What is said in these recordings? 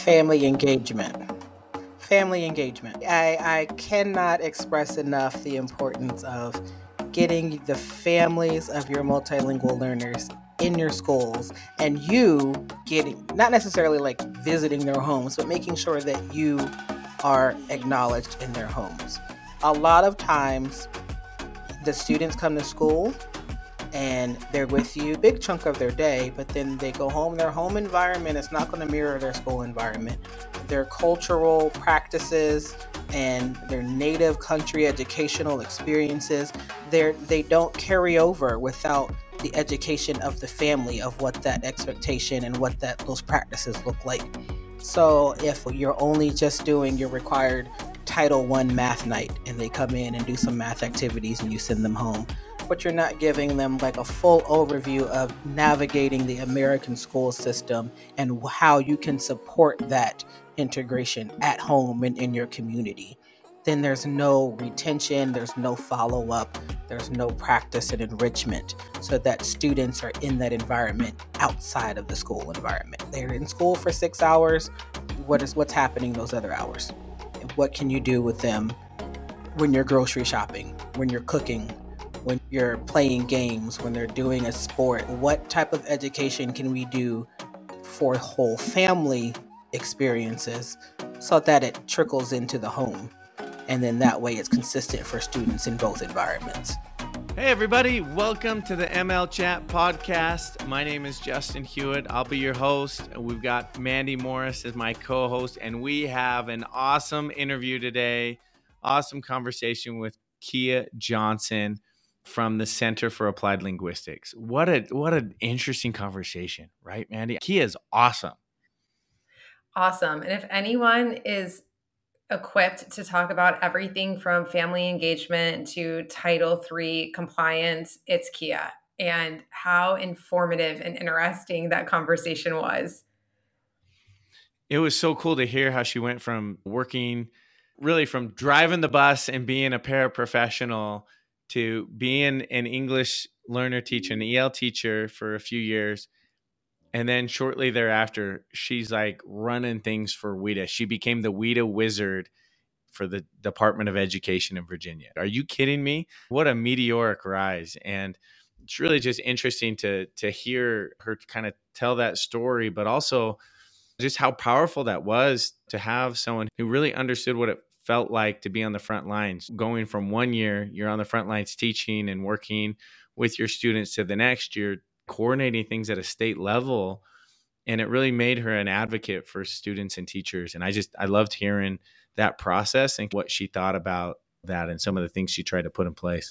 Family engagement. Family engagement. I cannot express enough the importance of getting the families of your multilingual learners in your schools, and you getting, not necessarily like visiting their homes, but making sure that you are acknowledged in their homes. A lot of times the students come to school and they're with you a big chunk of their day, but then they go home. Their home environment is not going to mirror their school environment. Their cultural practices and their native country educational experiences, they don't carry over without the education of the family of what that expectation and what those practices look like. So if you're only just doing your required Title I math night and they come in and do some math activities and you send them home, but you're not giving them like a full overview of navigating the American school system and how you can support that integration at home and in your community, then there's no retention, there's no follow-up, there's no practice and enrichment so that students are in that environment outside of the school environment. They're in school for 6 hours. What's happening those other hours? What can you do with them when you're grocery shopping, when you're cooking, when you're playing games, when they're doing a sport? What type of education can we do for whole family experiences so that it trickles into the home? And then that way it's consistent for students in both environments. Hey everybody, welcome to the ML Chat podcast. My name is Justin Hewitt. I'll be your host. We've got Mandy Morris as my co-host, and we have an awesome interview today. Awesome conversation with Kia Johnson from the Center for Applied Linguistics. What an interesting conversation, right, Mandy? Kia is awesome. Awesome. And if anyone is equipped to talk about everything from family engagement to Title III compliance, it's Kia. And how informative and interesting that conversation was. It was so cool to hear how she went from working, really from driving the bus and being a paraprofessional to being an English learner teacher, an EL teacher for a few years. And then shortly thereafter, she's like running things for WIDA. She became the WIDA wizard for the Department of Education in Virginia. Are you kidding me? What a meteoric rise. And it's really just interesting to hear her kind of tell that story, but also just how powerful that was to have someone who really understood what it felt like to be on the front lines. Going from 1 year, you're on the front lines teaching and working with your students, to the next year, coordinating things at a state level. And it really made her an advocate for students and teachers. And I loved hearing that process and what she thought about that and some of the things she tried to put in place.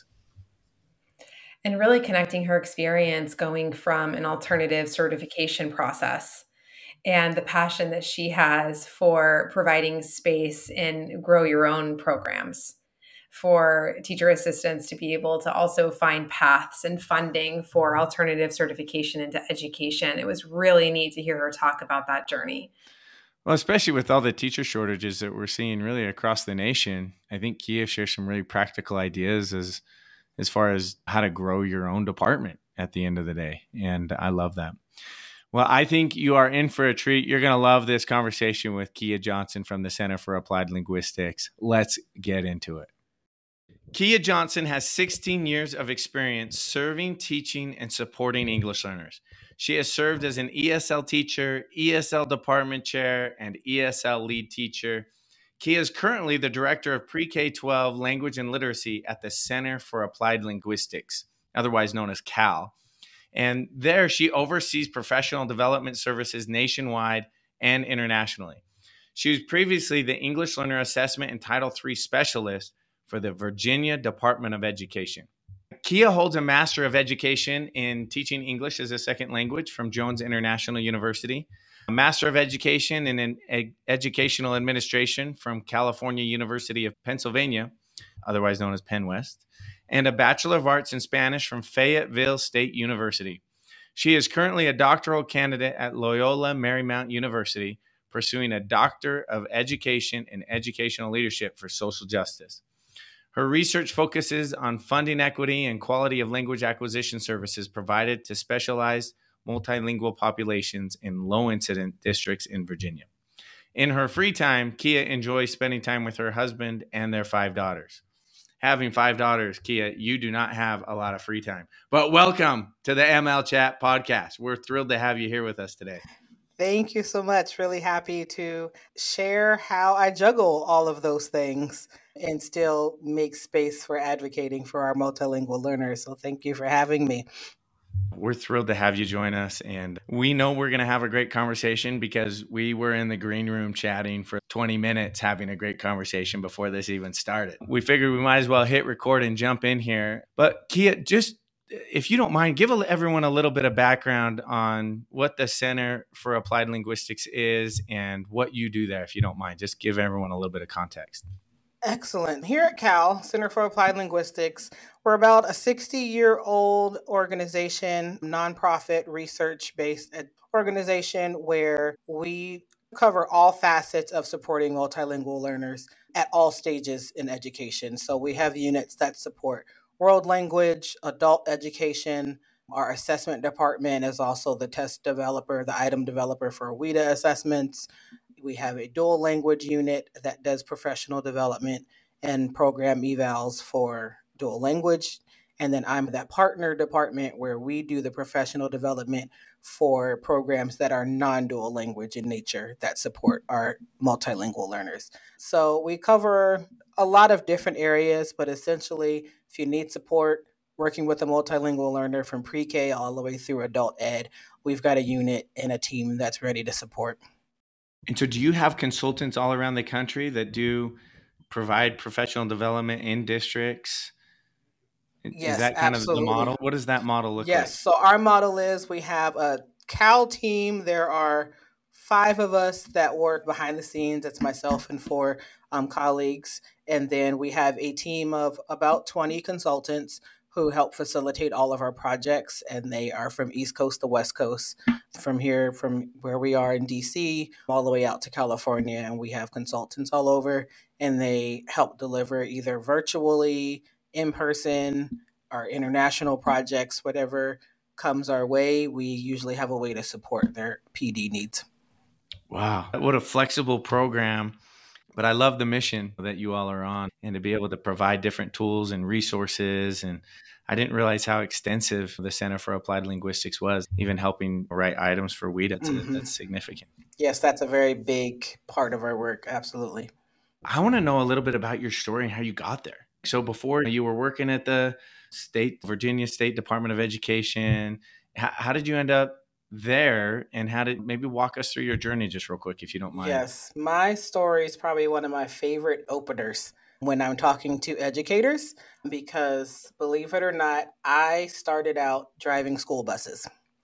And really connecting her experience going from an alternative certification process and the passion that she has for providing space in grow your own programs for teacher assistants to be able to also find paths and funding for alternative certification into education. It was really neat to hear her talk about that journey. Well, especially with all the teacher shortages that we're seeing really across the nation, I think Kia shares some really practical ideas as far as how to grow your own department at the end of the day. And I love that. Well, I think you are in for a treat. You're going to love this conversation with Kia Johnson from the Center for Applied Linguistics. Let's get into it. Kia Johnson has 16 years of experience serving, teaching, and supporting English learners. She has served as an ESL teacher, ESL department chair, and ESL lead teacher. Kia is currently the director of Pre-K-12 Language and Literacy at the Center for Applied Linguistics, otherwise known as CAL. And there she oversees professional development services nationwide and internationally. She was previously the English Learner Assessment and Title III specialist for the Virginia Department of Education. Kia holds a Master of Education in Teaching English as a Second Language from Jones International University, a Master of Education in Educational Administration from California University of Pennsylvania, otherwise known as Penn West, and a Bachelor of Arts in Spanish from Fayetteville State University. She is currently a doctoral candidate at Loyola Marymount University, pursuing a Doctor of Education in Educational Leadership for Social Justice. Her research focuses on funding equity and quality of language acquisition services provided to specialized multilingual populations in low-incident districts in Virginia. In her free time, Kia enjoys spending time with her husband and their 5 daughters. Having 5 daughters, Kia, you do not have a lot of free time. But welcome to the ML Chat podcast. We're thrilled to have you here with us today. Thank you so much. Really happy to share how I juggle all of those things and still make space for advocating for our multilingual learners. So thank you for having me. We're thrilled to have you join us. And we know we're going to have a great conversation because we were in the green room chatting for 20 minutes, having a great conversation before this even started. We figured we might as well hit record and jump in here. But Kia, just if you don't mind, give everyone a little bit of background on what the Center for Applied Linguistics is and what you do there, if you don't mind. Just give everyone a little bit of context. Excellent. Here at Cal, Center for Applied Linguistics, we're about a 60-year-old organization, nonprofit, research-based organization where we cover all facets of supporting multilingual learners at all stages in education. So we have units that support world language, adult education. Our assessment department is also the test developer, the item developer for WIDA assessments. We have a dual language unit that does professional development and program evals for dual language. And then I'm that partner department where we do the professional development for programs that are non-dual language in nature that support our multilingual learners. So we cover a lot of different areas, but essentially, if you need support working with a multilingual learner from pre-K all the way through adult ed, we've got a unit and a team that's ready to support. And so do you have consultants all around the country that do provide professional development in districts? Yes, is that kind absolutely. of the model? What does that model look like? Yes, so our model is we have a Cal team. There are 5 of us that work behind the scenes. It's myself and 4 colleagues. And then we have a team of about 20 consultants who help facilitate all of our projects. And they are from East Coast to West Coast, from here, from where we are in DC, all the way out to California. And we have consultants all over, and they help deliver either virtually, in person, our international projects, whatever comes our way. We usually have a way to support their PD needs. Wow. What a flexible program. But I love the mission that you all are on, and to be able to provide different tools and resources. And I didn't realize how extensive the Center for Applied Linguistics was, even helping write items for WIDA. That's significant. Yes, that's a very big part of our work. Absolutely. I want to know a little bit about your story and how you got there. So before, you were working at the Virginia State Department of Education. How did you end up there, and maybe walk us through your journey just real quick, if you don't mind? Yes, my story is probably one of my favorite openers when I'm talking to educators, because believe it or not, I started out driving school buses.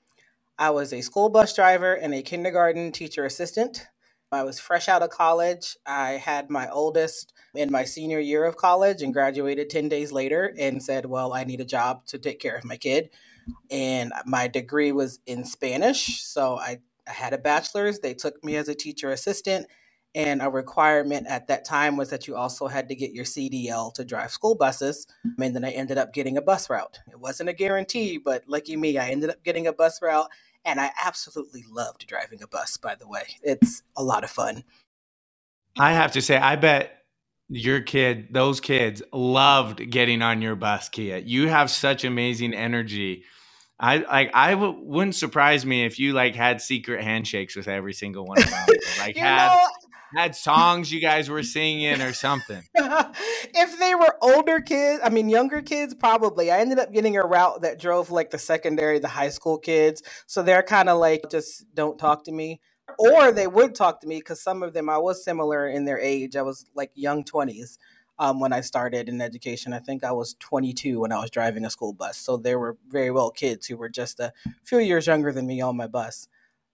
I was a school bus driver and a kindergarten teacher assistant. I was fresh out of college. I had my oldest in my senior year of college and graduated 10 days later and said, well, I need a job to take care of my kid. And my degree was in Spanish. So I had a bachelor's. They took me as a teacher assistant. And a requirement at that time was that you also had to get your CDL to drive school buses. And then I ended up getting a bus route. It wasn't a guarantee, but lucky me, I ended up getting a bus route. And I absolutely loved driving a bus, by the way. It's a lot of fun. I have to say, I bet those kids loved getting on your bus, Kia. You have such amazing energy. Wouldn't surprise me if you had secret handshakes with every single one of them. Had songs you guys were singing or something. If they were younger kids, probably. I ended up getting a route that drove the secondary, the high school kids. So they're kind of just don't talk to me. Or they would talk to me, because some of them, I was similar in their age. I was young 20s when I started in education. I think I was 22 when I was driving a school bus. So there were very well kids who were just a few years younger than me on my bus.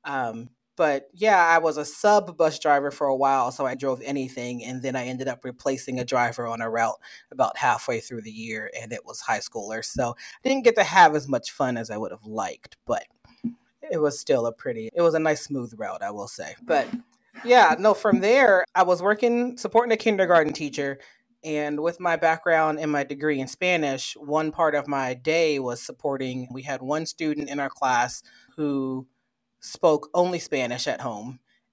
But yeah, I was a sub bus driver for a while, so I drove anything. And then I ended up replacing a driver on a route about halfway through the year, and it was high schoolers. So I didn't get to have as much fun as I would have liked, but it was still it was a nice smooth route, I will say. But yeah, no, from there, I was supporting a kindergarten teacher. And with my background and my degree in Spanish, one part of my day was we had one student in our class who spoke only Spanish at home.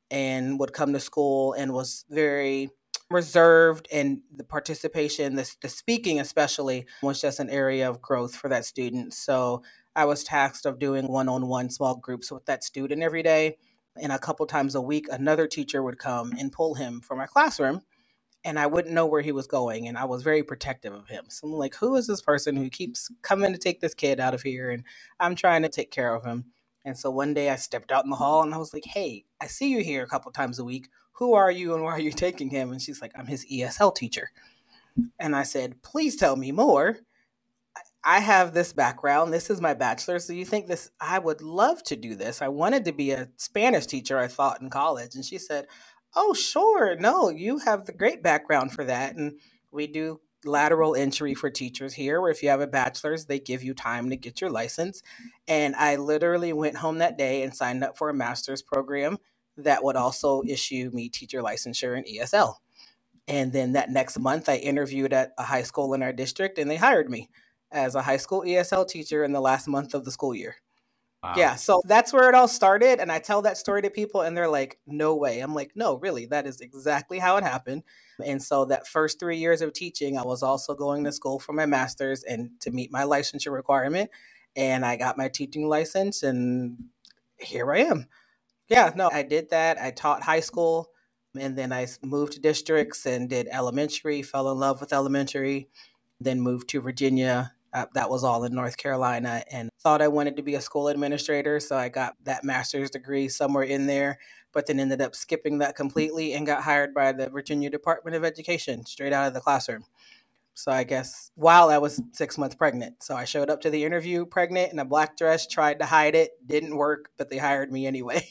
and would come to school and was very reserved, and the participation, the speaking especially, was just an area of growth for that student. So I was tasked of doing one-on-one small groups with that student every day. And a couple times a week, another teacher would come and pull him from our classroom, and I wouldn't know where he was going. And I was very protective of him. So I'm like, who is this person who keeps coming to take this kid out of here? And I'm trying to take care of him. And so one day I stepped out in the hall and I was like, hey, I see you here a couple times a week. Who are you and why are you taking him? And she's like, I'm his ESL teacher. And I said, please tell me more. I have this background. This is my bachelor's. So you think this, I would love to do this. I wanted to be a Spanish teacher, I thought, in college. And she said, oh, sure. No, you have the great background for that. And we do lateral entry for teachers here, where if you have a bachelor's, they give you time to get your license. And I literally went home that day and signed up for a master's program that would also issue me teacher licensure in ESL. And then that next month, I interviewed at a high school in our district, and they hired me as a high school ESL teacher in the last month of the school year. Wow. Yeah, so that's where it all started. And I tell that story to people, and they're like, no way. I'm like, no, really, that is exactly how it happened. And so that first 3 years of teaching, I was also going to school for my master's and to meet my licensure requirement. And I got my teaching license, and here I am. Yeah, no, I did that. I taught high school, and then I moved to districts and did elementary, fell in love with elementary, then moved to Virginia. That was all in North Carolina, and thought I wanted to be a school administrator. So I got that master's degree somewhere in there, but then ended up skipping that completely and got hired by the Virginia Department of Education straight out of the classroom. So I guess while I was 6 months pregnant. So I showed up to the interview pregnant in a black dress, tried to hide it, didn't work, but they hired me anyway.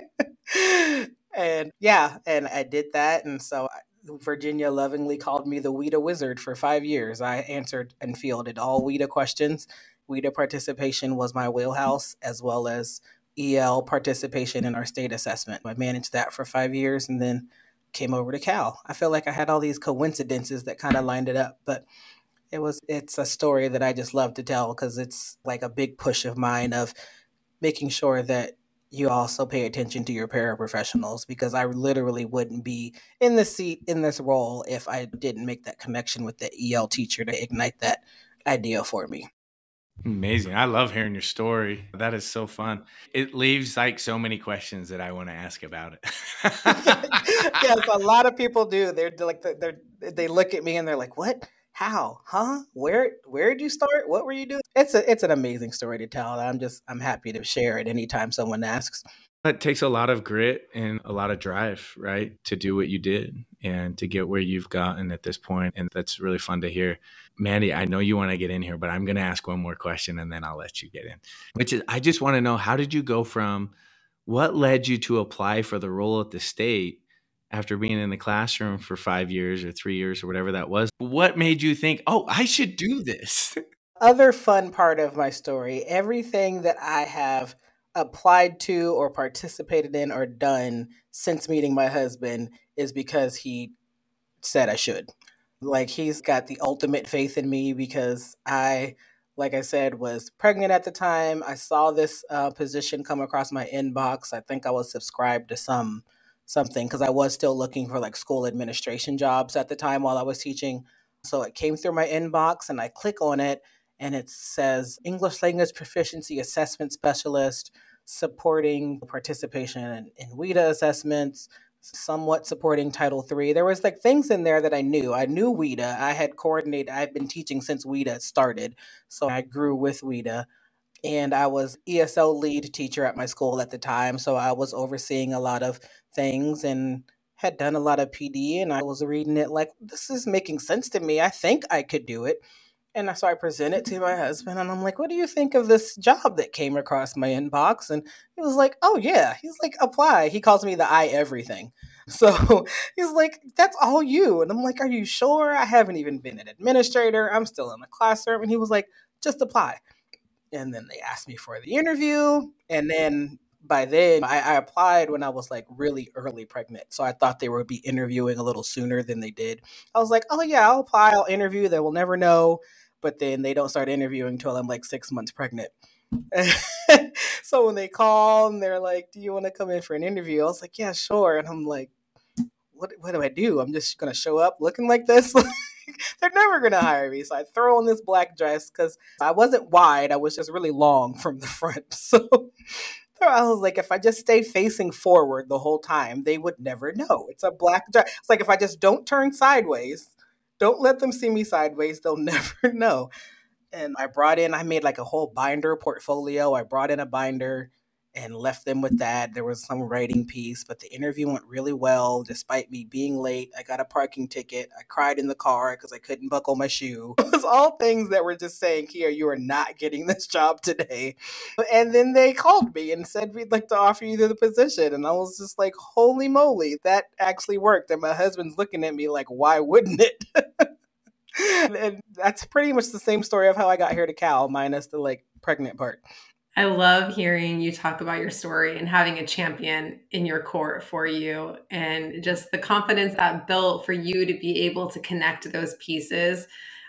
And yeah, and I did that. And so Virginia lovingly called me the WIDA wizard for 5 years. I answered and fielded all WIDA questions. WIDA participation was my wheelhouse, as well as EL participation in our state assessment. I managed that for 5 years and then came over to Cal. I feel like I had all these coincidences that kind of lined it up, but it's a story that I just love to tell because it's like a big push of mine of making sure that you also pay attention to your paraprofessionals, because I literally wouldn't be in the seat in this role if I didn't make that connection with the EL teacher to ignite that idea for me. Amazing. I love hearing your story. That is so fun. It leaves like so many questions that I want to ask about it. Yes, a lot of people do. They're like they look at me and they're like, "What? How? Huh? Where did you start? What were you doing?" It's an amazing story to tell. I'm happy to share it anytime someone asks. It takes a lot of grit and a lot of drive, right, to do what you did and to get where you've gotten at this point. And that's really fun to hear. Mandy, I know you want to get in here, but I'm going to ask one more question and then I'll let you get in, which is, I just want to know, how did you go from what led you to apply for the role at the state after being in the classroom for 5 years or 3 years or whatever that was? What made you think, oh, I should do this? Other fun part of my story, everything that I have applied to or participated in or done since meeting my husband is because he said I should. Like, he's got the ultimate faith in me because like I said, was pregnant at the time. I saw this position come across my inbox. I think I was subscribed to something because I was still looking for like school administration jobs at the time while I was teaching. So it came through my inbox and I click on it, and it says English language proficiency assessment specialist, supporting participation in WIDA assessments, somewhat supporting Title III. There was like things in there that I knew. I knew WIDA. I had coordinated. I've been teaching since WIDA started, so I grew with WIDA. And I was ESL lead teacher at my school at the time, so I was overseeing a lot of things and had done a lot of PD. And I was reading it like, this is making sense to me. I think I could do it. And so I present it to my husband, and I'm like, what do you think of this job that came across my inbox? And he was like, oh, yeah. He's like, apply. He calls me the I everything. So he's like, that's all you. And I'm like, are you sure? I haven't even been an administrator. I'm still in the classroom. And he was like, just apply. And then they asked me for the interview. And then by then, I applied when I was like really early pregnant. So I thought they would be interviewing a little sooner than they did. I was like, oh, yeah, I'll apply. I'll interview. They will never know. But then they don't start interviewing until I'm like 6 months pregnant. So when they call and they're like, "Do you want to come in for an interview?" I was like, "Yeah, sure." And I'm like, what do I do? I'm just gonna show up looking like this? They're never gonna hire me. So I throw on this black dress because I wasn't wide. I was just really long from the front. So I was like, if I just stay facing forward the whole time, they would never know. It's a black dress. It's like if I just don't turn sideways, don't let them see me sideways, they'll never know. And I made like a whole binder portfolio. I brought in a binder and left them with that. There was some writing piece, but the interview went really well despite me being late. I got a parking ticket. I cried in the car because I couldn't buckle my shoe. It was all things that were just saying, Kia, you are not getting this job today. And then they called me and said, we'd like to offer you the position. And I was just like, holy moly, that actually worked. And my husband's looking at me like, why wouldn't it? And that's pretty much the same story of how I got here to Cal, minus the like pregnant part. I love hearing you talk about your story and having a champion in your court for you, and just the confidence that built for you to be able to connect those pieces.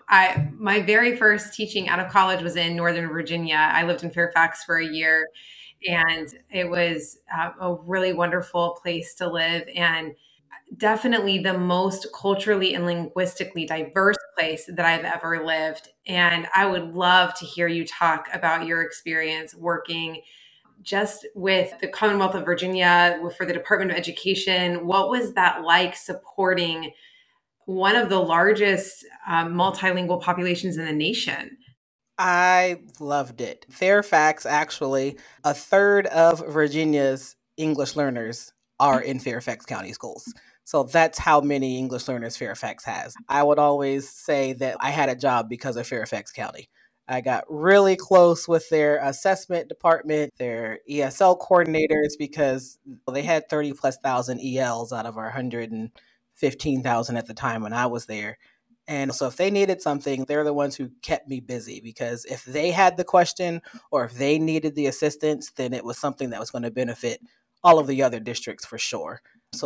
My very first teaching out of college was in Northern Virginia. I lived in Fairfax for a year, and it was a really wonderful place to live, and definitely the most culturally and linguistically diverse place that I've ever lived. And I would love to hear you talk about your experience working just with the Commonwealth of Virginia for the Department of Education. What was that like, supporting one of the largest multilingual populations in the nation? I loved it. Fairfax, actually, a third of Virginia's English learners are in Fairfax County schools. So that's how many English learners Fairfax has. I would always say that I had a job because of Fairfax County. I got really close with their assessment department, their ESL coordinators, because they had 30 plus thousand ELs out of our 115,000 at the time when I was there. And so if they needed something, they're the ones who kept me busy, because if they had the question or if they needed the assistance, then it was something that was going to benefit all of the other districts for sure. So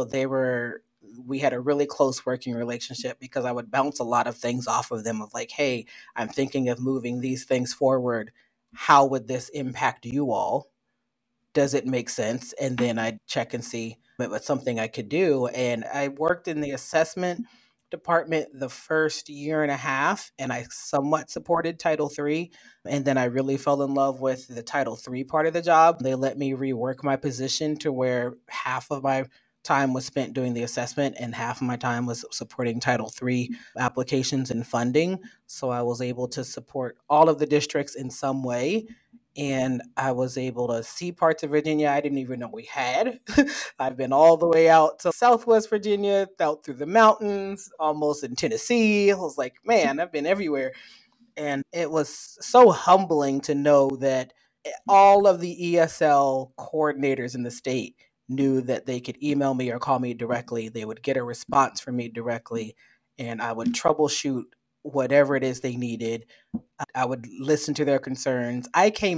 we had a really close working relationship because I would bounce a lot of things off of them of like, hey, I'm thinking of moving these things forward. How would this impact you all? Does it make sense? And then I'd check and see if it was something I could do. And I worked in the assessment department the first year and a half, and I somewhat supported Title III. And then I really fell in love with the Title III part of the job. They let me rework my position to where half of my time was spent doing the assessment and half of my time was supporting Title III applications and funding. So I was able to support all of the districts in some way, and I was able to see parts of Virginia I didn't even know we had. I've been all the way out to Southwest Virginia, out through the mountains, almost in Tennessee. I was like, man, I've been everywhere. And it was so humbling to know that all of the ESL coordinators in the state knew that they could email me or call me directly. They would get a response from me directly, and I would troubleshoot whatever it is they needed. I would listen to their concerns.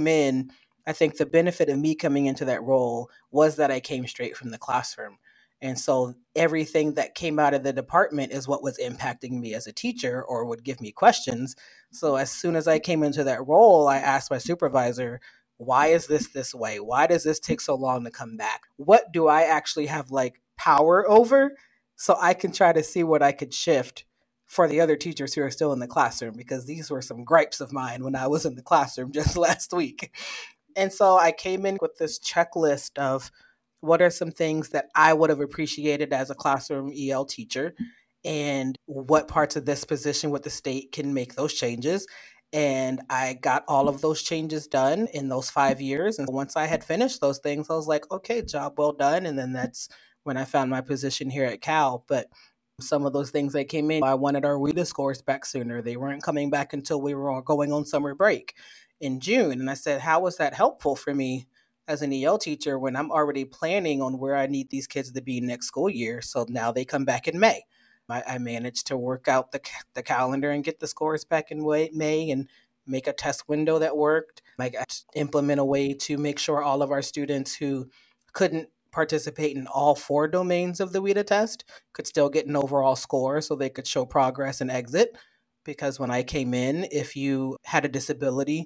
I think the benefit of me coming into that role was that I came straight from the classroom. And so everything that came out of the department is what was impacting me as a teacher or would give me questions. So as soon as I came into that role, I asked my supervisor, why is this way? Why does this take so long to come back? What do I actually have like power over? So I can try to see what I could shift for the other teachers who are still in the classroom, because these were some gripes of mine when I was in the classroom just last week. And so I came in with this checklist of what are some things that I would have appreciated as a classroom EL teacher, and what parts of this position with the state can make those changes. And I got all of those changes done in those 5 years. And once I had finished those things, I was like, okay, job well done. And then that's when I found my position here at Cal. But some of those things that came in, I wanted our WIDA scores back sooner. They weren't coming back until we were all going on summer break in June. And I said, how was that helpful for me as an EL teacher when I'm already planning on where I need these kids to be next school year? So now they come back in May. I managed to work out the calendar and get the scores back in May and make a test window that worked. Like, implement a way to make sure all of our students who couldn't participate in all 4 domains of the WIDA test could still get an overall score so they could show progress and exit. Because when I came in, if you had a disability,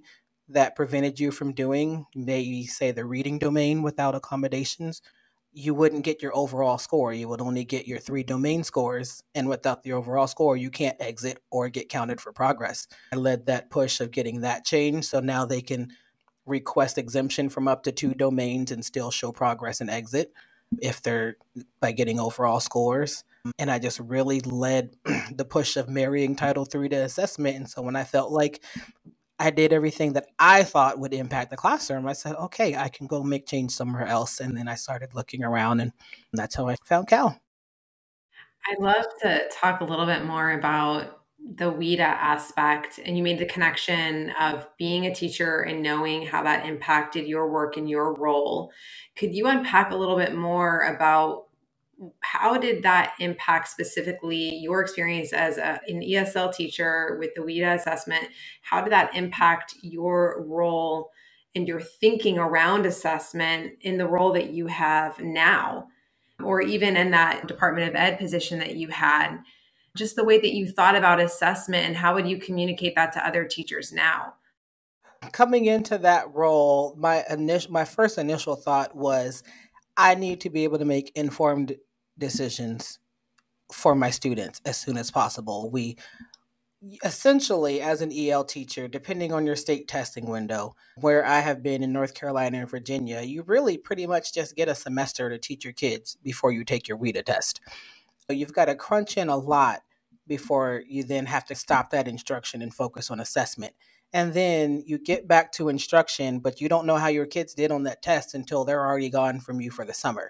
that prevented you from doing, maybe say the reading domain without accommodations, you wouldn't get your overall score. You would only get your three domain scores. And without the overall score, you can't exit or get counted for progress. I led that push of getting that changed. So now they can request exemption from up to two domains and still show progress and exit if they're by getting overall scores. And I just really led the push of marrying Title III to assessment. And so when I felt like I did everything that I thought would impact the classroom, I said, okay, I can go make change somewhere else. And then I started looking around, and that's how I found Cal. I'd love to talk a little bit more about the WIDA aspect. And you made the connection of being a teacher and knowing how that impacted your work and your role. Could you unpack a little bit more about how did that impact specifically your experience as an ESL teacher with the WIDA assessment? How did that impact your role and your thinking around assessment in the role that you have now, or even in that Department of Ed position that you had? Just the way that you thought about assessment, and how would you communicate that to other teachers now? Coming into that role, my first initial thought was I need to be able to make informed decisions for my students as soon as possible. We essentially, as an EL teacher, depending on your state testing window, where I have been in North Carolina and Virginia, you really pretty much just get a semester to teach your kids before you take your WIDA test. So you've got to crunch in a lot before you then have to stop that instruction and focus on assessment. And then you get back to instruction, but you don't know how your kids did on that test until they're already gone from you for the summer.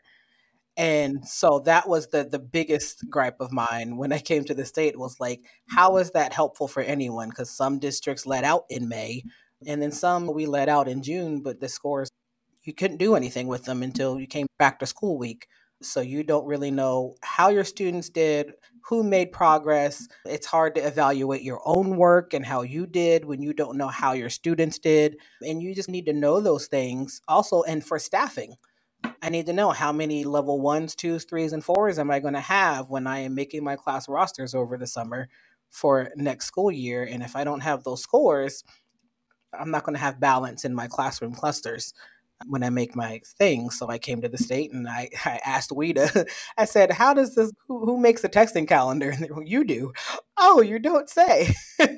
And so that was the biggest gripe of mine when I came to the state, was like, how is that helpful for anyone? Because some districts let out in May, and then some we let out in June, but the scores, you couldn't do anything with them until you came back to school week. So you don't really know how your students did, who made progress. It's hard to evaluate your own work and how you did when you don't know how your students did. And you just need to know those things also. And for staffing, I need to know how many level ones, twos, threes, and fours am I going to have when I am making my class rosters over the summer for next school year. And if I don't have those scores, I'm not going to have balance in my classroom clusters when I make my thing. So I came to the state and I asked WIDA, I said, how does this, who makes a testing calendar? And they were, you do. Oh, you don't say.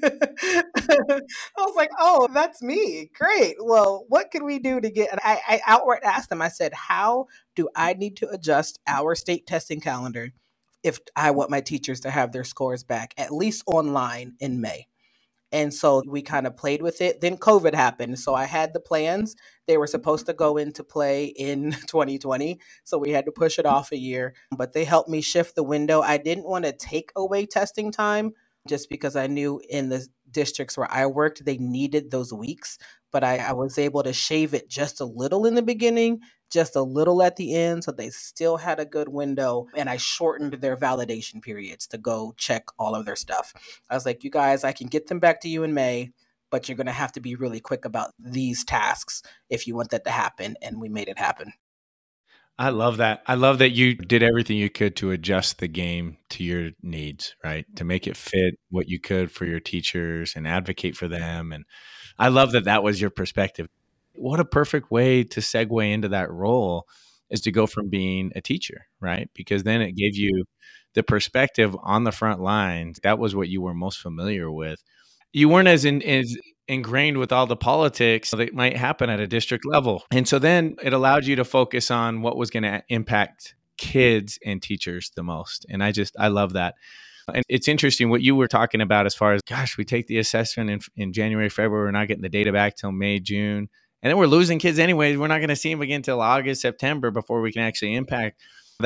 I was like, oh, that's me. Great. Well, what can we do to get, and I outright asked them, I said, how do I need to adjust our state testing calendar if I want my teachers to have their scores back, at least online in May? And so we kind of played with it. Then COVID happened. So I had the plans. They were supposed to go into play in 2020. So we had to push it off a year. But they helped me shift the window. I didn't want to take away testing time just because I knew in the districts where I worked, they needed those weeks. But I was able to shave it just a little in the beginning, just a little at the end. So they still had a good window. And I shortened their validation periods to go check all of their stuff. I was like, you guys, I can get them back to you in May, but you're going to have to be really quick about these tasks if you want that to happen. And we made it happen. I love that. I love that you did everything you could to adjust the game to your needs, right? To make it fit what you could for your teachers and advocate for them. And I love that that was your perspective. What a perfect way to segue into that role is to go from being a teacher, right? Because then it gave you the perspective on the front lines. That was what you were most familiar with. You weren't as ingrained with all the politics that might happen at a district level. And so then it allowed you to focus on what was going to impact kids and teachers the most. And I love that. And it's interesting what you were talking about as far as, gosh, we take the assessment in January, February, we're not getting the data back till May, June. And then we're losing kids anyway. We're not going to see them again till August, September before we can actually impact.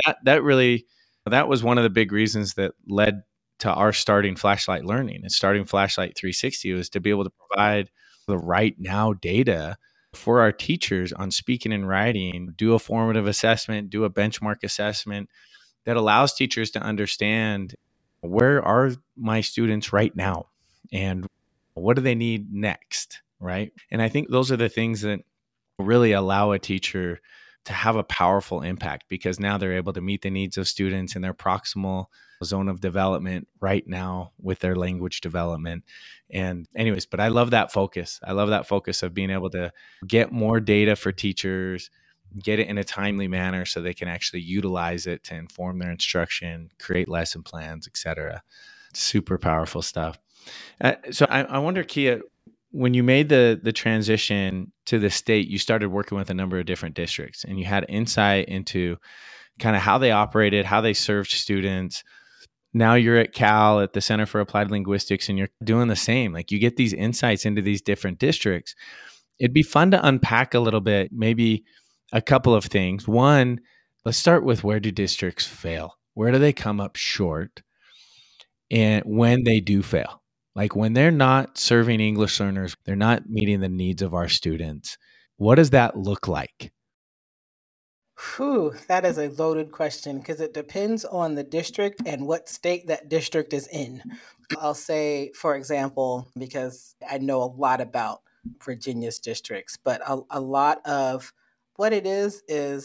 That was one of the big reasons that led to our starting Flashlight Learning and starting Flashlight 360 was to be able to provide the right now data for our teachers on speaking and writing, do a formative assessment, do a benchmark assessment that allows teachers to understand where are my students right now and what do they need next, right? And I think those are the things that really allow a teacher to have a powerful impact, because now they're able to meet the needs of students in their proximal zone of development right now with their language development. And anyways, but I love that focus. I love that focus of being able to get more data for teachers, get it in a timely manner so they can actually utilize it to inform their instruction, create lesson plans, etc. Super powerful stuff. So I wonder, Kia, when you made the transition to the state, you started working with a number of different districts, and you had insight into kind of how they operated, how they served students. Now you're at Cal at the Center for Applied Linguistics, and you're doing the same. Like, you get these insights into these different districts. It'd be fun to unpack a little bit, maybe a couple of things. One, let's start with, where do districts fail? Where do they come up short? And when they do fail, like when they're not serving English learners, they're not meeting the needs of our students, what does that look like? Whew, that is a loaded question because it depends on the district and what state that district is in. I'll say, for example, because I know a lot about Virginia's districts, but a lot of what it is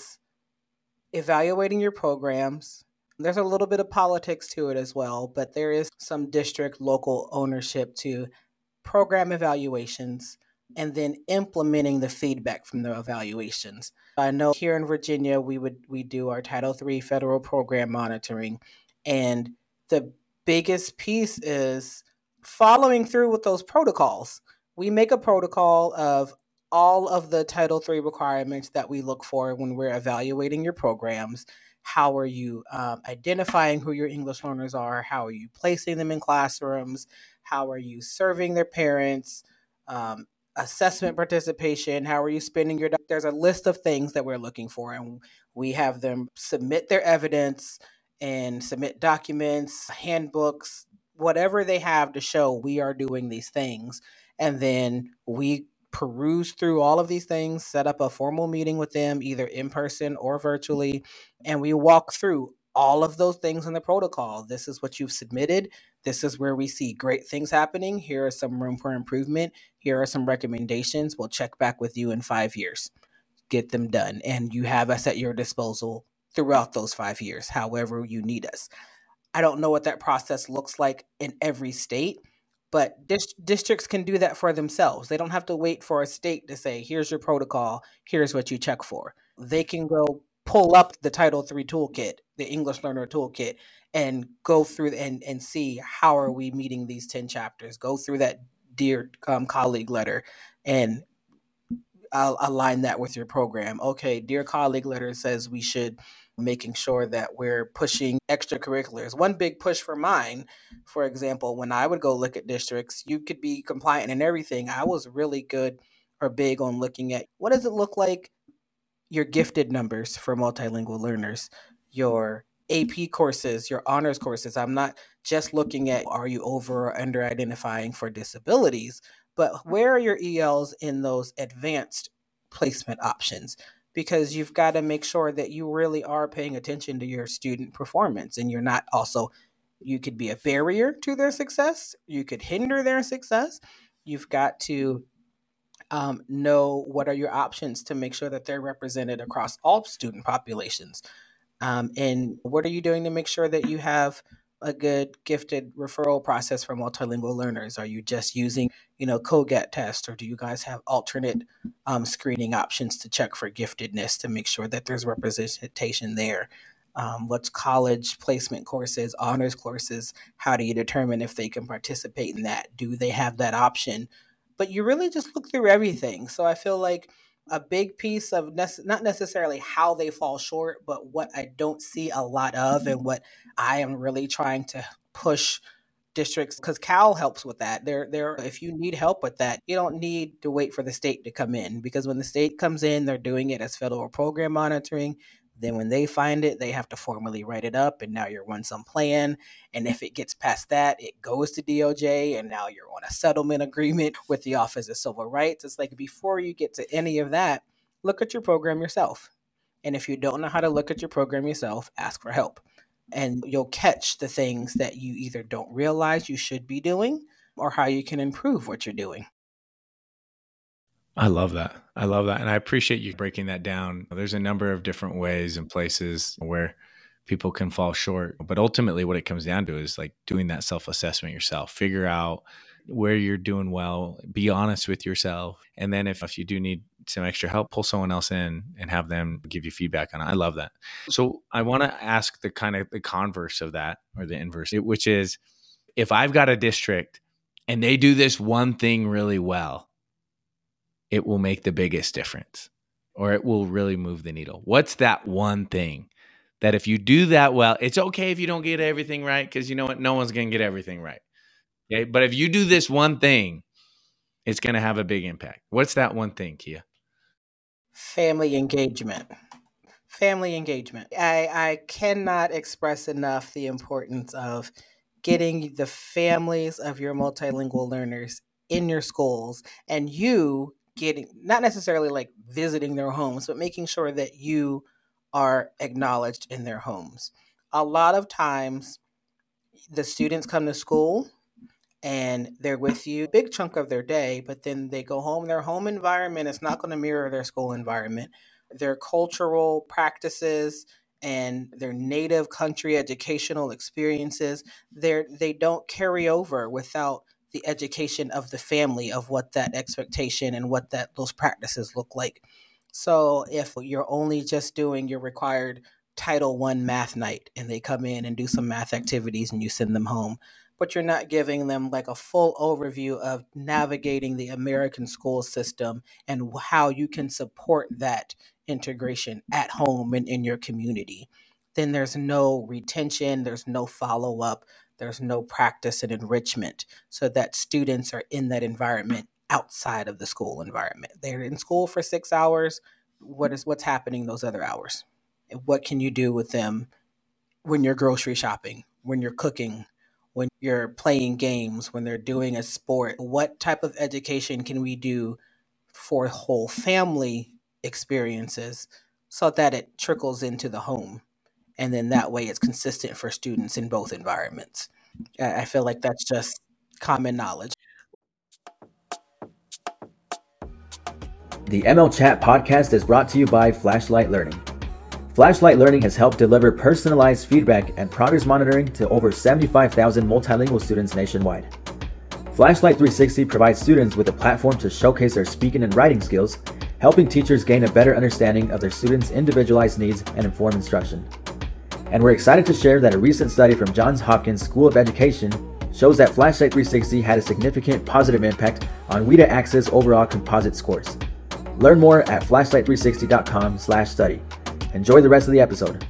evaluating your programs. There's a little bit of politics to it as well, but there is some district local ownership to program evaluations and then implementing the feedback from the evaluations. I know here in Virginia we do our Title III federal program monitoring, and the biggest piece is following through with those protocols. We make a protocol of all of the Title III requirements that we look for when we're evaluating your programs. How are you identifying who your English learners are? How are you placing them in classrooms? How are you serving their parents? Assessment participation. How are you spending your? There's a list of things that we're looking for, and we have them submit their evidence and submit documents, handbooks, whatever they have to show we are doing these things, and then we peruse through all of these things, set up a formal meeting with them, either in person or virtually, and we walk through all of those things in the protocol. This is what you've submitted. This is where we see great things happening. Here is some room for improvement. Here are some recommendations. We'll check back with you in 5 years. Get them done. And you have us at your disposal throughout those 5 years, however you need us. I don't know what that process looks like in every state, but districts can do that for themselves. They don't have to wait for a state to say, here's your protocol, here's what you check for. They can go pull up the Title III toolkit, the English Learner Toolkit, and go through and see how are we meeting these 10 chapters. Go through that Dear Colleague letter and I'll align that with your program. Okay, Dear Colleague letter says we should making sure that we're pushing extracurriculars. One big push for mine, for example, when I would go look at districts, you could be compliant and everything. I was really good or big on looking at what does it look like your gifted numbers for multilingual learners, your AP courses, your honors courses. I'm not just looking at are you over or under identifying for disabilities, but where are your ELs in those advanced placement options? Because you've got to make sure that you really are paying attention to your student performance and you're not also, you could be a barrier to their success, you could hinder their success. You've got to know what are your options to make sure that they're represented across all student populations. And what are you doing to make sure that you have a good gifted referral process for multilingual learners? Are you just using, COGAT test, or do you guys have alternate screening options to check for giftedness to make sure that there's representation there? What's college placement courses, honors courses? How do you determine if they can participate in that? Do they have that option? But you really just look through everything. So I feel like a big piece of not necessarily how they fall short, but what I don't see a lot of and what I am really trying to push districts, because Cal helps with that. There if you need help with that, you don't need to wait for the state to come in, because when the state comes in, they're doing it as federal program monitoring. Then when they find it, they have to formally write it up, and now you're on some plan. And if it gets past that, it goes to DOJ, and now you're on a settlement agreement with the Office of Civil Rights. It's like, before you get to any of that, look at your program yourself. And if you don't know how to look at your program yourself, ask for help. And you'll catch the things that you either don't realize you should be doing or how you can improve what you're doing. I love that. I love that. And I appreciate you breaking that down. There's a number of different ways and places where people can fall short. But ultimately, what it comes down to is like doing that self assessment yourself, figure out where you're doing well, be honest with yourself. And then if you do need some extra help, pull someone else in and have them give you feedback on it. I love that. So I want to ask the kind of the converse of that, or the inverse, which is if I've got a district and they do this one thing really well, it will make the biggest difference, or it will really move the needle. What's that one thing that if you do that well, it's okay if you don't get everything right, because you know what? No one's going to get everything right. Okay. But if you do this one thing, it's going to have a big impact. What's that one thing, Kia? Family engagement. Family engagement. I cannot express enough the importance of getting the families of your multilingual learners in your schools, and you getting, not necessarily like visiting their homes, but making sure that you are acknowledged in their homes. A lot of times the students come to school and they're with you a big chunk of their day, but then they go home. Their home environment is not going to mirror their school environment. Their cultural practices and their native country educational experiences, they don't carry over without the education of the family of what that expectation and what that those practices look like. So if you're only just doing your required Title One math night and they come in and do some math activities and you send them home, but you're not giving them like a full overview of navigating the American school system and how you can support that integration at home and in your community, then there's no retention, there's no follow up, there's no practice and enrichment so that students are in that environment outside of the school environment. They're in school for 6 hours. What's happening those other hours? And what can you do with them when you're grocery shopping, when you're cooking, when you're playing games, when they're doing a sport? What type of education can we do for whole family experiences so that it trickles into the home? And then that way it's consistent for students in both environments. I feel like that's just common knowledge. The ML Chat podcast is brought to you by Flashlight Learning. Flashlight Learning has helped deliver personalized feedback and progress monitoring to over 75,000 multilingual students nationwide. Flashlight 360 provides students with a platform to showcase their speaking and writing skills, helping teachers gain a better understanding of their students' individualized needs and inform instruction. And we're excited to share that a recent study from Johns Hopkins School of Education shows that Flashlight 360 had a significant positive impact on WIDA Access overall composite scores. Learn more at flashlight360.com/study. Enjoy the rest of the episode.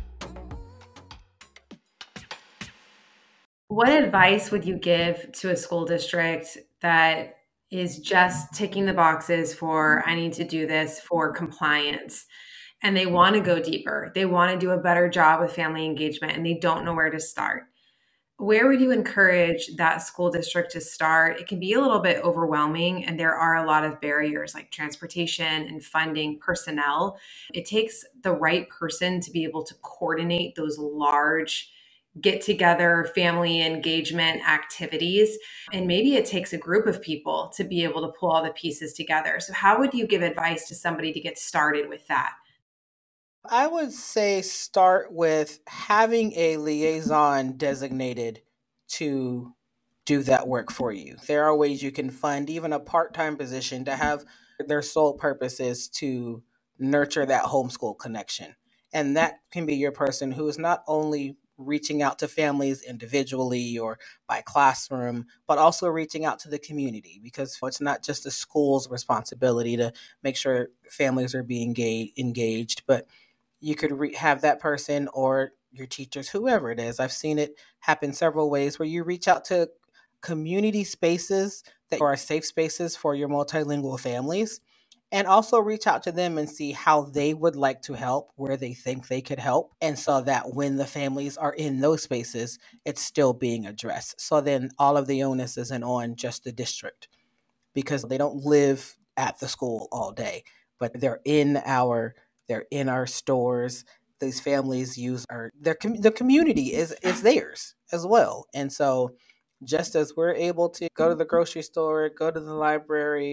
What advice would you give to a school district that is just ticking the boxes for, I need to do this for compliance, and they want to go deeper? They want to do a better job with family engagement and they don't know where to start. Where would you encourage that school district to start? It can be a little bit overwhelming, and there are a lot of barriers like transportation and funding, personnel. It takes the right person to be able to coordinate those large get together family engagement activities. And maybe it takes a group of people to be able to pull all the pieces together. So, how would you give advice to somebody to get started with that? I would say start with having a liaison designated to do that work for you. There are ways you can fund even a part time position to have their sole purpose is to nurture that homeschool connection. And that can be your person who is not only reaching out to families individually or by classroom, but also reaching out to the community because it's not just the school's responsibility to make sure families are being engaged, but you could have that person or your teachers, whoever it is. I've seen it happen several ways where you reach out to community spaces that are safe spaces for your multilingual families and also reach out to them and see how they would like to help, where they think they could help. And so that when the families are in those spaces, it's still being addressed. So then all of the onus isn't on just the district because they don't live at the school all day, but they're in our stores. These families use the community is theirs as well. And so just as we're able to go to the grocery store, go to the library,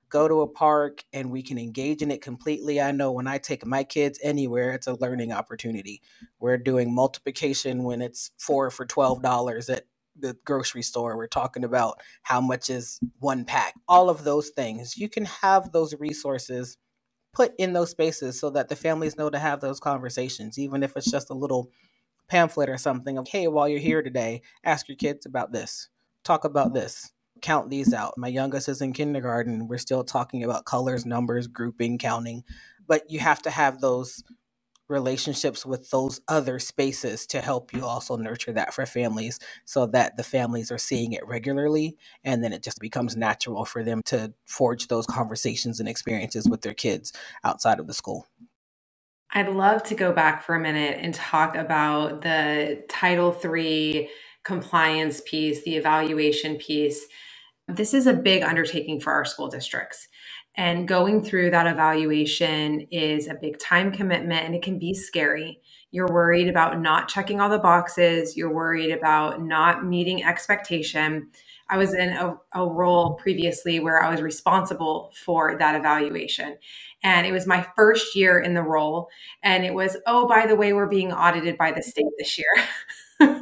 go to a park and we can engage in it completely. I know when I take my kids anywhere, it's a learning opportunity. We're doing multiplication when it's 4 for $12 at the grocery store. We're talking about how much is one pack. All of those things. You can have those resources put in those spaces so that the families know to have those conversations, even if it's just a little pamphlet or something of, hey, while you're here today, ask your kids about this, talk about this, count these out. My youngest is in kindergarten. We're still talking about colors, numbers, grouping, counting, but you have to have those relationships with those other spaces to help you also nurture that for families so that the families are seeing it regularly, and then it just becomes natural for them to forge those conversations and experiences with their kids outside of the school. I'd love to go back for a minute and talk about the Title III compliance piece, the evaluation piece. This is a big undertaking for our school districts. And going through that evaluation is a big time commitment, and it can be scary. You're worried about not checking all the boxes. You're worried about not meeting expectation. I was in a role previously where I was responsible for that evaluation. And it was my first year in the role. And it was, oh, by the way, we're being audited by the state this year.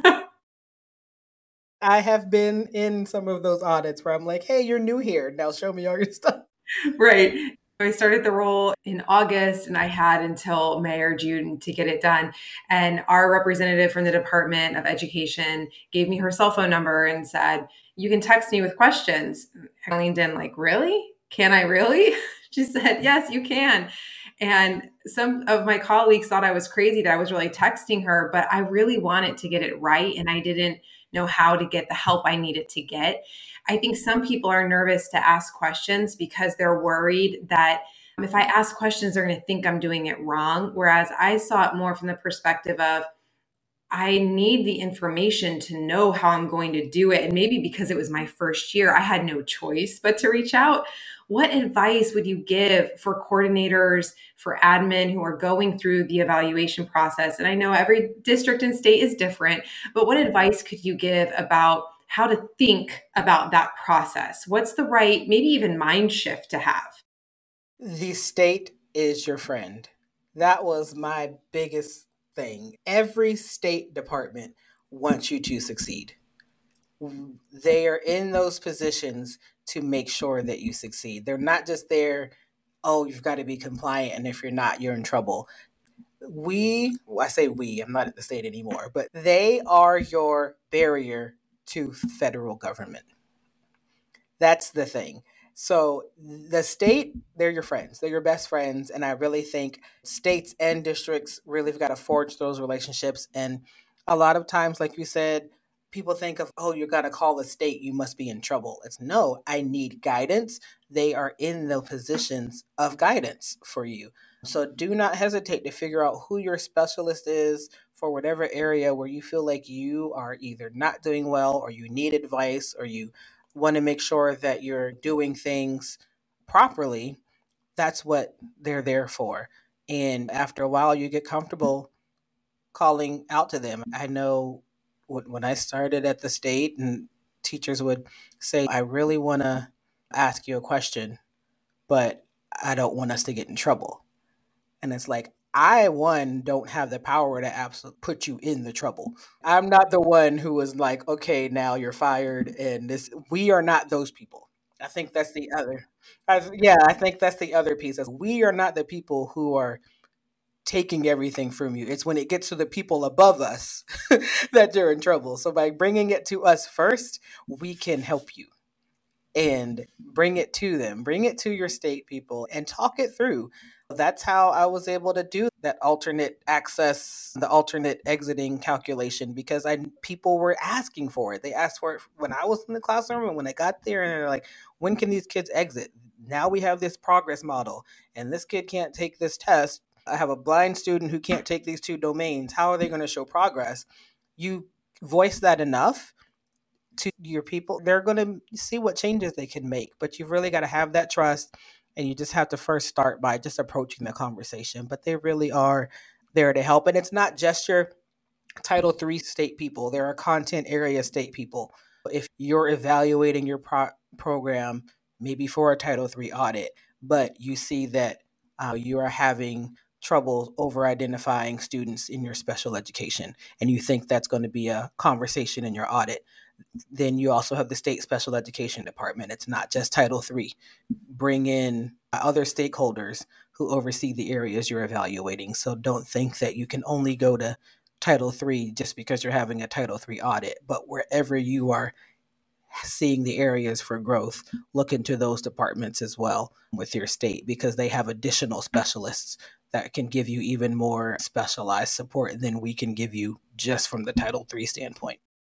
I have been in some of those audits where I'm like, hey, you're new here. Now show me all your stuff. Right. I started the role in August and I had until May or June to get it done. And our representative from the Department of Education gave me her cell phone number and said, you can text me with questions. I leaned in like, really? Can I really? She said, yes, you can. And some of my colleagues thought I was crazy that I was really texting her, but I really wanted to get it right. And I didn't know how to get the help I needed to get. I think some people are nervous to ask questions because they're worried that if I ask questions, they're going to think I'm doing it wrong. Whereas I saw it more from the perspective of, I need the information to know how I'm going to do it. And maybe because it was my first year, I had no choice but to reach out. What advice would you give for coordinators, for admin who are going through the evaluation process? And I know every district and state is different, but what advice could you give about how to think about that process? What's the right, maybe even mind shift to have? The state is your friend. That was my biggest thing. Every state department wants you to succeed. They are in those positions to make sure that you succeed. They're not just there, oh, you've got to be compliant, and if you're not, you're in trouble. I say we, I'm not at the state anymore, but they are your barrier to federal government. That's the thing. So the state, they're your friends. They're your best friends. And I really think states and districts really have got to forge those relationships. And a lot of times, like you said, people think of, oh, you got to call the state, you must be in trouble. It's no, I need guidance. They are in the positions of guidance for you. So do not hesitate to figure out who your specialist is for whatever area where you feel like you are either not doing well or you need advice or you want to make sure that you're doing things properly. That's what they're there for. And after a while, you get comfortable calling out to them. I know when I started at the state, and teachers would say, I really want to ask you a question, but I don't want us to get in trouble. And it's like, I, one, don't have the power to absolutely put you in the trouble. I'm not the one who was like, okay, now you're fired. And we are not those people. I think that's the other. I think that's the other piece. Is we are not the people who are taking everything from you. It's when it gets to the people above us that they're in trouble. So by bringing it to us first, we can help you and bring it to them, bring it to your state people and talk it through. That's how I was able to do that alternate access, the alternate exiting calculation, because people were asking for it. They asked for it when I was in the classroom and when I got there, and they're like, when can these kids exit? Now we have this progress model and this kid can't take this test. I have a blind student who can't take these two domains. How are they going to show progress? You voice that enough to your people, they're going to see what changes they can make. But you've really got to have that trust. And you just have to first start by just approaching the conversation. But they really are there to help. And it's not just your Title III state people. There are content area state people. If you're evaluating your program, maybe for a Title III audit, but you see that you are having trouble over identifying students in your special education, and you think that's going to be a conversation in your audit, then you also have the state special education department. It's not just Title III. Bring in other stakeholders who oversee the areas you're evaluating. So don't think that you can only go to Title III just because you're having a Title III audit, but wherever you are seeing the areas for growth, look into those departments as well with your state, because they have additional specialists that can give you even more specialized support than we can give you just from the Title III standpoint.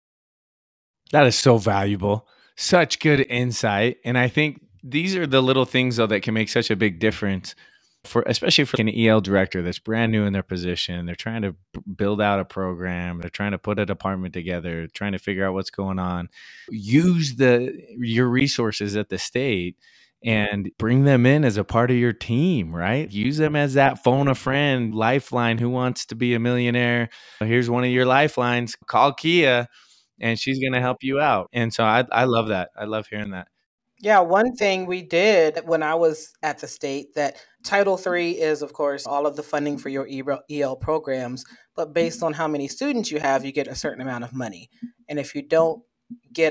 That is so valuable. Such good insight. And I think these are the little things, though, that can make such a big difference especially for an EL director that's brand new in their position. They're trying to build out a program. They're trying to put a department together, trying to figure out what's going on. Use your resources at the state and bring them in as a part of your team, right? Use them as that phone a friend lifeline. Who wants to be a millionaire? Here's one of your lifelines. Call Kia and she's going to help you out. And so I love that. I love hearing that. Yeah, one thing we did when I was at the state, that Title III is, of course, all of the funding for your EL programs, but based on how many students you have, you get a certain amount of money. And if you don't hit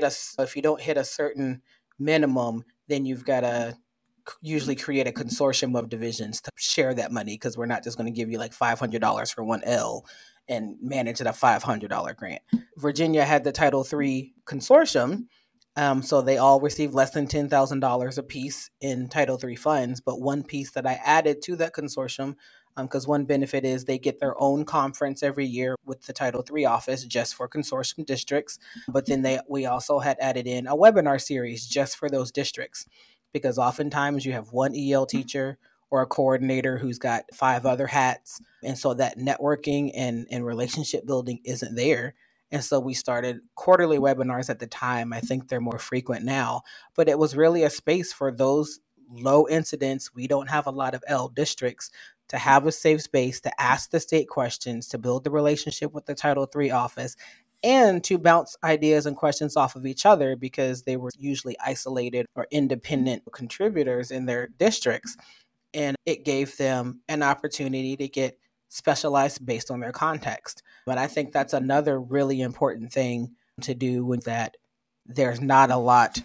a certain minimum, then you've got to usually create a consortium of divisions to share that money, because we're not just going to give you like $500 for one L and manage a $500 grant. Virginia had the Title III consortium. So they all received less than $10,000 a piece in Title III funds. But one piece that I added to that consortium, because one benefit is they get their own conference every year with the Title III office just for consortium districts. But then we also had added in a webinar series just for those districts, because oftentimes you have one EL teacher or a coordinator who's got 5 other hats. And so that networking and relationship building isn't there. And so we started quarterly webinars at the time. I think they're more frequent now, but it was really a space for those low incidents. We don't have a lot of L districts to have a safe space to ask the state questions, to build the relationship with the Title III office, and to bounce ideas and questions off of each other, because they were usually isolated or independent contributors in their districts. And it gave them an opportunity to get specialized based on their context. But I think that's another really important thing to do, with that there's not a lot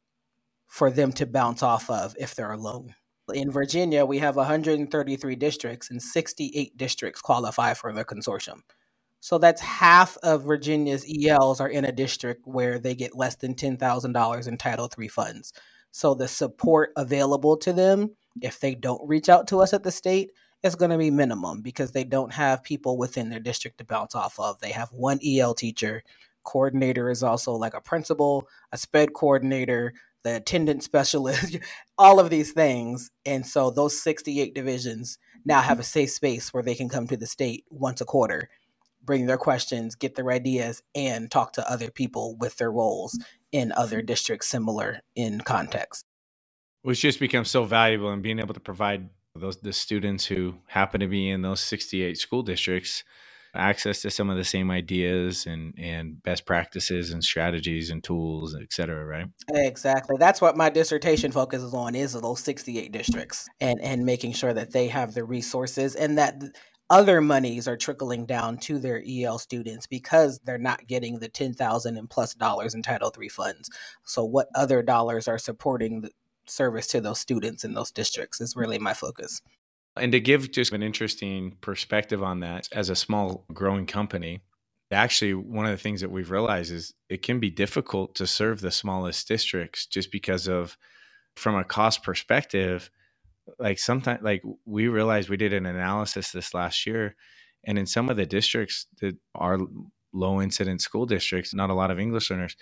for them to bounce off of if they're alone. In Virginia, we have 133 districts, and 68 districts qualify for the consortium. So that's half of Virginia's ELs are in a district where they get less than $10,000 in Title III funds. So the support available to them, if they don't reach out to us at the state, is going to be minimum, because they don't have people within their district to bounce off of. They have one EL teacher. Coordinator is also like a principal, a SPED coordinator, the attendance specialist, all of these things. And so those 68 divisions now have a safe space where they can come to the state once a quarter, bring their questions, get their ideas, and talk to other people with their roles in other districts similar in context. Which just becomes so valuable in being able to provide the students who happen to be in those 68 school districts access to some of the same ideas and best practices and strategies and tools, et cetera, right? Exactly. That's what my dissertation focuses on, is those 68 districts, and making sure that they have the resources, and that other monies are trickling down to their EL students, because they're not getting the $10,000 and plus dollars in Title III funds. So what other dollars are supporting the service to those students in those districts is really my focus. And to give just an interesting perspective on that, as a small growing company, actually one of the things that we've realized is it can be difficult to serve the smallest districts, just because of, from a cost perspective, like sometimes, like we realized, we did an analysis this last year, and in some of the districts that are low incident school districts, not a lot of English learners,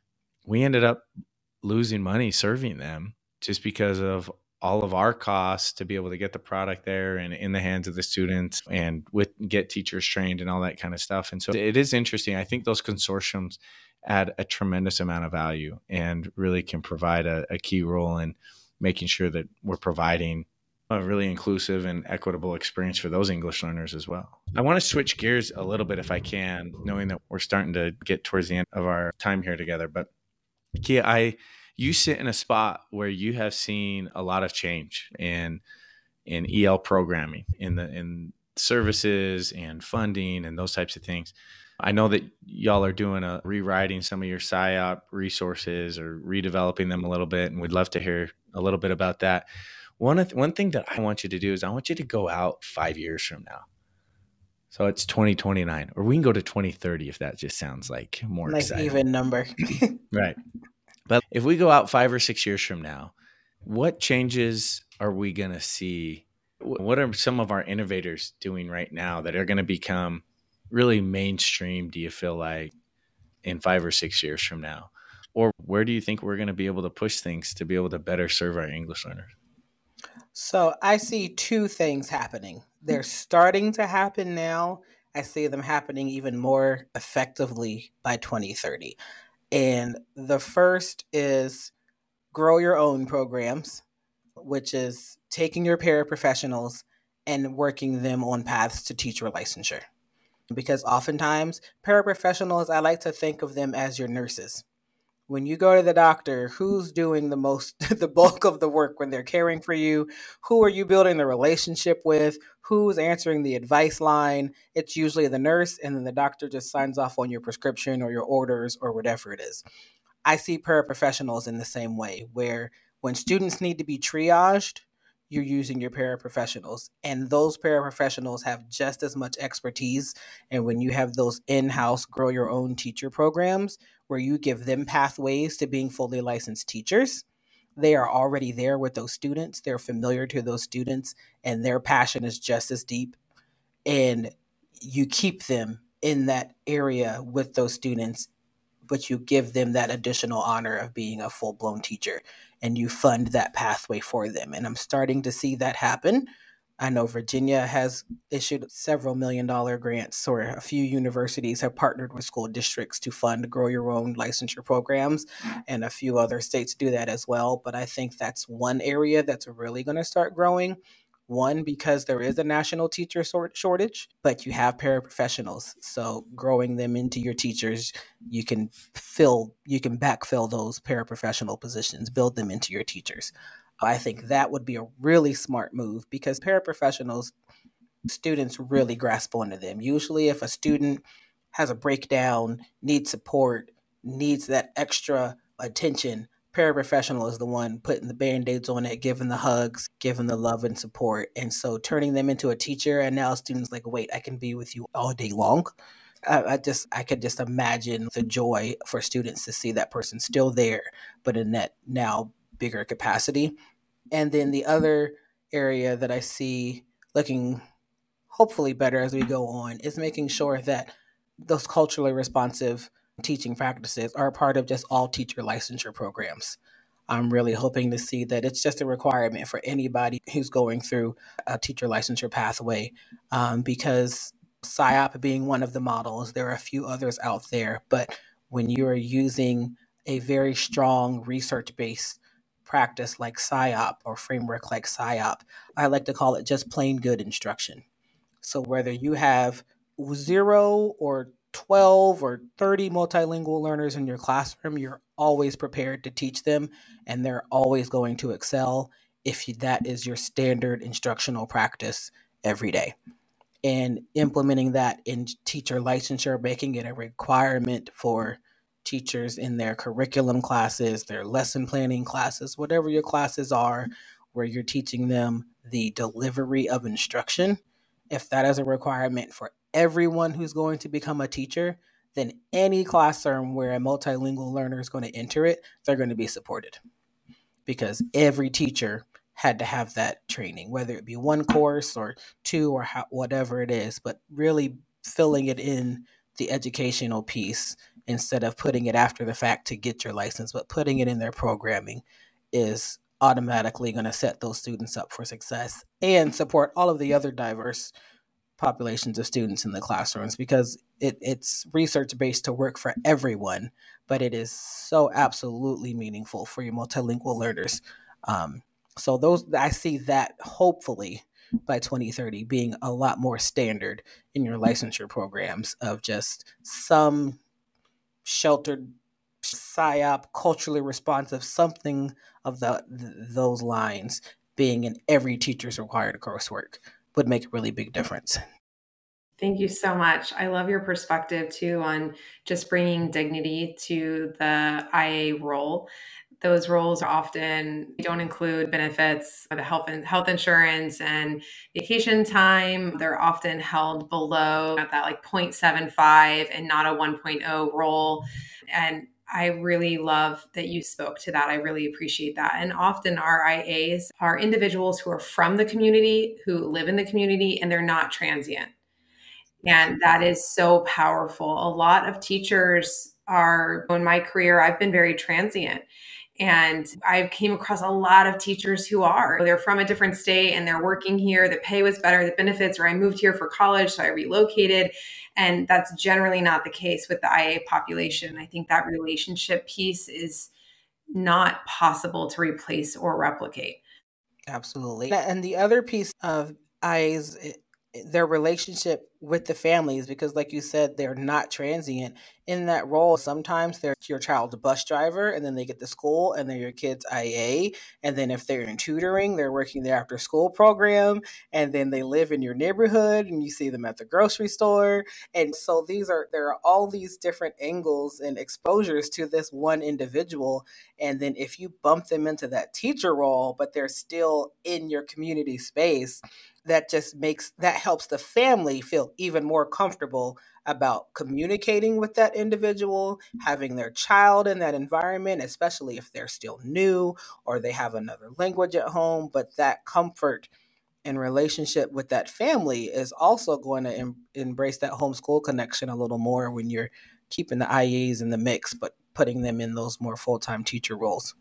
we ended up losing money serving them, just because of all of our costs to be able to get the product there and in the hands of the students, and get teachers trained and all that kind of stuff. And so it is interesting. I think those consortiums add a tremendous amount of value and really can provide a key role in making sure that we're providing a really inclusive and equitable experience for those English learners as well. I want to switch gears a little bit if I can, knowing that we're starting to get towards the end of our time here together. But Kia, you sit in a spot where you have seen a lot of change in EL programming, in services and funding and those types of things. I know that y'all are doing rewriting some of your SIOP resources or redeveloping them a little bit, and we'd love to hear a little bit about that. One thing that I want you to do is I want you to go out 5 years from now. So it's 2029, or we can go to 2030 if that just sounds like more Nice exciting. even number. Right. But if we go out 5 or 6 years from now, what changes are we going to see? What are some of our innovators doing right now that are going to become really mainstream, do you feel like, in 5 or 6 years from now? Or where do you think we're going to be able to push things to be able to better serve our English learners? So I see two things happening. They're starting to happen now. I see them happening even more effectively by 2030. And the first is grow your own programs, which is taking your paraprofessionals and working them on paths to teacher licensure. Because oftentimes, paraprofessionals, I like to think of them as your nurses. When you go to the doctor, who's doing the bulk of the work when they're caring for you? Who are you building the relationship with? Who's answering the advice line? It's usually the nurse, and then the doctor just signs off on your prescription or your orders or whatever it is. I see paraprofessionals in the same way, where when students need to be triaged, you're using your paraprofessionals, and those paraprofessionals have just as much expertise. And when you have those in-house grow your own teacher programs where you give them pathways to being fully licensed teachers, they are already there with those students. They're familiar to those students, and their passion is just as deep. And you keep them in that area with those students, but you give them that additional honor of being a full-blown teacher, and you fund that pathway for them. And I'm starting to see that happen. I know Virginia has issued several $million grants, or a few universities have partnered with school districts to fund grow your own licensure programs, and a few other states do that as well. But I think that's one area that's really going to start growing. One, because there is a national teacher shortage, but you have paraprofessionals. So growing them into your teachers, you can backfill those paraprofessional positions, build them into your teachers. I think that would be a really smart move, because paraprofessionals, students really grasp onto them. Usually if a student has a breakdown, needs support, needs that extra attention, paraprofessional is the one putting the band-aids on it, giving the hugs, giving the love and support. And so turning them into a teacher, and now students like, wait, I can be with you all day long. I could just imagine the joy for students to see that person still there, but in that now bigger capacity. And then the other area that I see looking hopefully better as we go on is making sure that those culturally responsive teaching practices are a part of just all teacher licensure programs. I'm really hoping to see that it's just a requirement for anybody who's going through a teacher licensure pathway, because SIOP being one of the models, there are a few others out there, but when you are using a very strong research-based practice like SIOP or framework like SIOP, I like to call it just plain good instruction. So whether you have 0 or 12 or 30 multilingual learners in your classroom, you're always prepared to teach them, and they're always going to excel if that is your standard instructional practice every day. And implementing that in teacher licensure, making it a requirement for teachers in their curriculum classes, their lesson planning classes, whatever your classes are, where you're teaching them the delivery of instruction. If that is a requirement for everyone who's going to become a teacher, then any classroom where a multilingual learner is going to enter it, they're going to be supported, because every teacher had to have that training, whether it be one course or two or whatever it is, but really filling it in the educational piece instead of putting it after the fact to get your license, but putting it in their programming is automatically going to set those students up for success and support all of the other diverse populations of students in the classrooms, because it's research based to work for everyone, but it is so absolutely meaningful for your multilingual learners. So those, I see that hopefully by 2030 being a lot more standard in your licensure programs, of just some sheltered PSYOP, culturally responsive, something of those lines being in every teacher's required coursework would make a really big difference. Thank you so much. I love your perspective too on just bringing dignity to the IA role. Those roles often don't include benefits, the health insurance and vacation time. They're often held below at that like 0.75 and not a 1.0 role. And I really love that you spoke to that. I really appreciate that. And often our IAs are individuals who are from the community, who live in the community, and they're not transient. And that is so powerful. A lot of teachers are, in my career, I've been very transient. And I came across a lot of teachers who they're from a different state and they're working here. The pay was better, the benefits, or I moved here for college, so I relocated. And that's generally not the case with the IA population. I think that relationship piece is not possible to replace or replicate. Absolutely. And the other piece of IAs, their relationship with the families, because like you said, they're not transient in that role. Sometimes they're your child's bus driver and then they get to school and they're your kid's IA. And then if they're in tutoring, they're working their after school program, and then they live in your neighborhood and you see them at the grocery store. And so there are all these different angles and exposures to this one individual. And then if you bump them into that teacher role, but they're still in your community space, that helps the family feel even more comfortable about communicating with that individual, having their child in that environment, especially if they're still new or they have another language at home. But that comfort and relationship with that family is also going to embrace that homeschool connection a little more when you're keeping the IAs in the mix, but putting them in those more full-time teacher roles.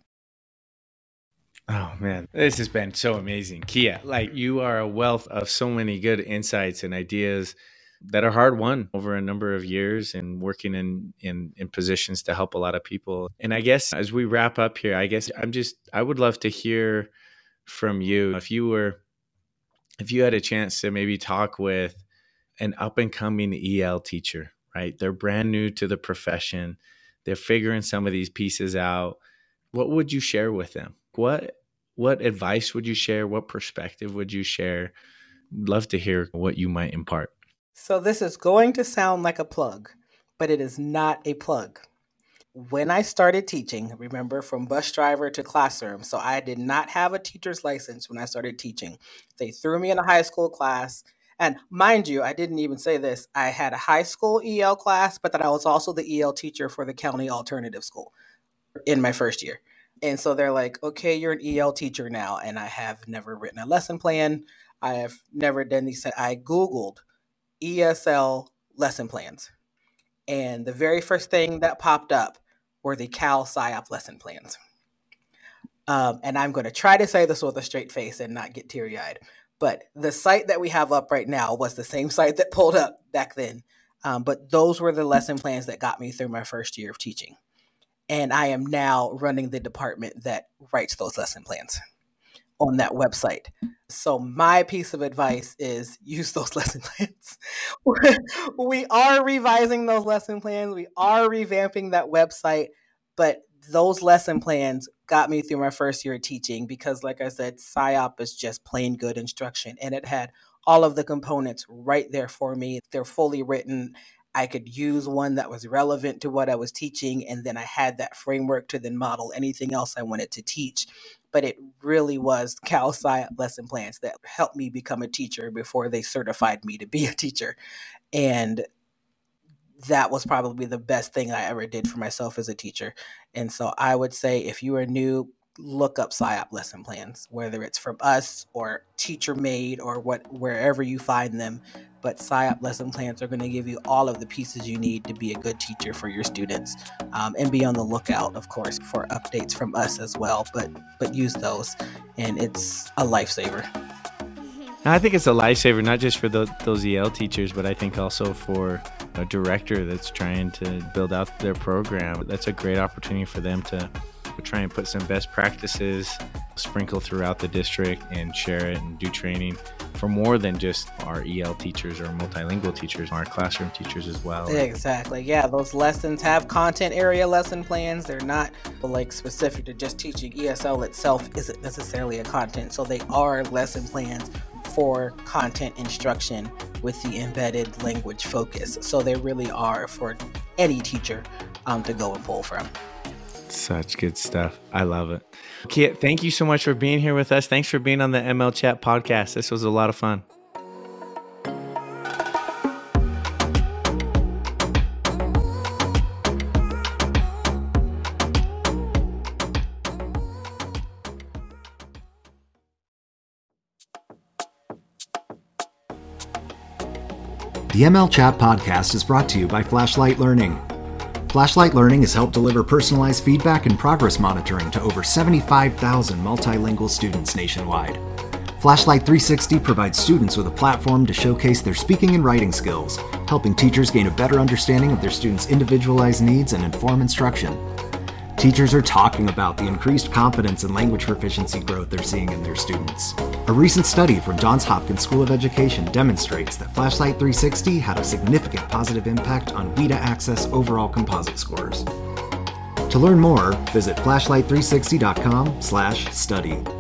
Oh man, this has been so amazing. Kia, like you are a wealth of so many good insights and ideas that are hard won over a number of years and working in positions to help a lot of people. And I guess as we wrap up here, I would love to hear from you. If you had a chance to maybe talk with an up and coming EL teacher, right? They're brand new to the profession. They're figuring some of these pieces out. What would you share with them? What advice would you share? What perspective would you share? Love to hear what you might impart. So this is going to sound like a plug, but it is not a plug. When I started teaching, remember, from bus driver to classroom, so I did not have a teacher's license when I started teaching. They threw me in a high school class. And mind you, I didn't even say this. I had a high school EL class, but then I was also the EL teacher for the county alternative school in my first year. And so they're like, okay, you're an EL teacher now. And I have never written a lesson plan. I have never done these. I Googled ESL lesson plans. And the very first thing that popped up were the Cal PSYOP lesson plans. And I'm going to try to say this with a straight face and not get teary-eyed. But the site that we have up right now was the same site that pulled up back then. But those were the lesson plans that got me through my first year of teaching. And I am now running the department that writes those lesson plans on that website. So my piece of advice is use those lesson plans. We are revising those lesson plans. We are revamping that website, but those lesson plans got me through my first year of teaching because, like I said, PSYOP is just plain good instruction, and it had all of the components right there for me. They're fully written. I could use one that was relevant to what I was teaching, and then I had that framework to then model anything else I wanted to teach. But it really was Cal PSYOP lesson plans that helped me become a teacher before they certified me to be a teacher. And that was probably the best thing I ever did for myself as a teacher. And so I would say if you are new, look up PSYOP lesson plans, whether it's from us or teacher made or wherever you find them. But PSYOP lesson plans are going to give you all of the pieces you need to be a good teacher for your students, and be on the lookout, of course, for updates from us as well. But use those, and it's a lifesaver. I think it's a lifesaver, not just for those EL teachers, but I think also for a director that's trying to build out their program. That's a great opportunity for them to try and put some best practices, sprinkle throughout the district and share it and do training. for more than just our EL teachers or multilingual teachers, our classroom teachers as well. Exactly. Yeah, those lessons have content area lesson plans. They're not like specific to just teaching. ESL itself isn't necessarily a content, so they are lesson plans for content instruction with the embedded language focus. So they really are for any teacher to go and pull from. Such good stuff. I love it. Kia, thank you so much for being here with us. Thanks for being on the ML Chat podcast. This was a lot of fun. The ML Chat podcast is brought to you by Flashlight Learning. Flashlight Learning has helped deliver personalized feedback and progress monitoring to over 75,000 multilingual students nationwide. Flashlight 360 provides students with a platform to showcase their speaking and writing skills, helping teachers gain a better understanding of their students' individualized needs and inform instruction. Teachers are talking about the increased confidence and language proficiency growth they're seeing in their students. A recent study from Johns Hopkins School of Education demonstrates that Flashlight 360 had a significant positive impact on WIDA Access overall composite scores. To learn more, visit flashlight360.com/study.